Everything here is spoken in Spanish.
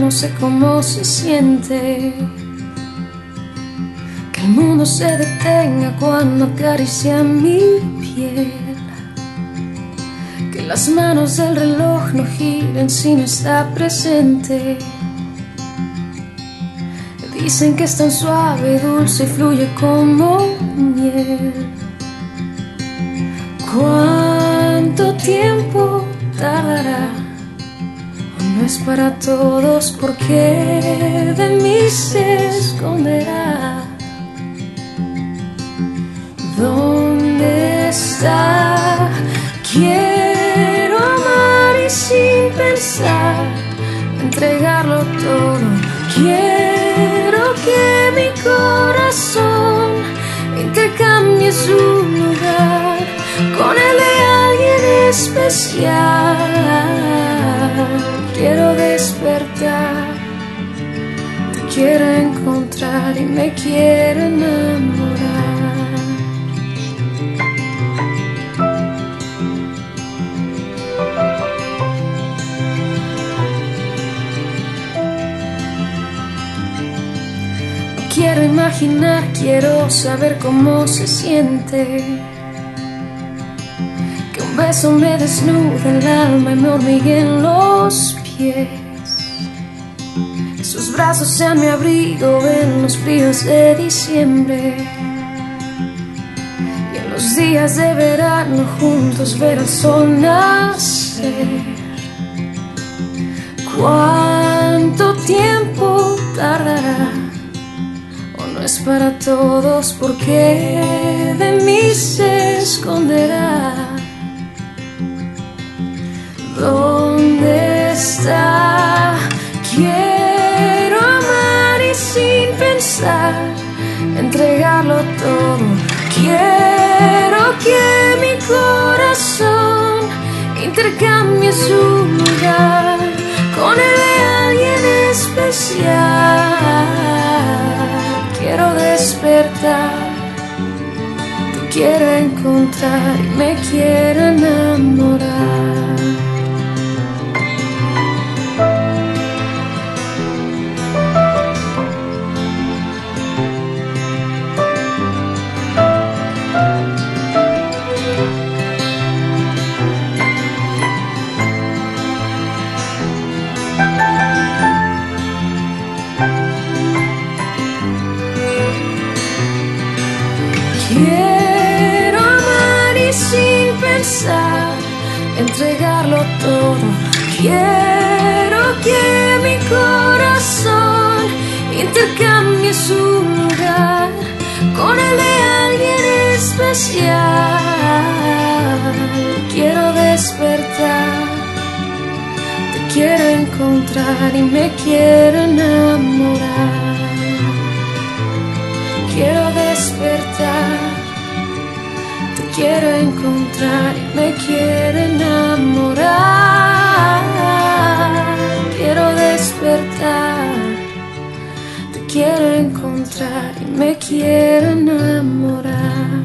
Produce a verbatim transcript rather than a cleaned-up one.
no sé cómo se siente que el mundo se detenga cuando acaricia mi piel, que las manos del reloj no giren si no está presente. Dicen que es tan suave, dulce y fluye como miel. ¿Cuánto tiempo tardará? No es para todos, porque de mí se esconderá. ¿Dónde está? Quiero amar y sin pensar entregarlo todo. Quiero que mi corazón intercambie su lugar con el de alguien especial. Quiero despertar, te quiero encontrar y me quiero enamorar. No quiero imaginar, quiero saber cómo se siente que un beso me desnude el alma y me hormiguen los pies. Que sus brazos sean mi abrigo en los fríos de diciembre, y en los días de verano juntos ver el sol nacer. ¿Cuánto tiempo tardará? O no es para todos, porque de mí se esconderá. ¿Dónde está? Quiero amar y sin pensar entregarlo todo. Quiero que mi corazón intercambie su lugar con el de alguien especial. Quiero despertar, te quiero encontrar y me quiero enamorar. Quiero amar y sin pensar entregarlo todo. Quiero que mi corazón intercambie su lugar con el de alguien especial. Quiero despertar, te quiero encontrar y me quiero enamorar. Quiero despertar, te quiero encontrar y me quiero enamorar. Quiero despertar, te quiero encontrar y me quiero enamorar.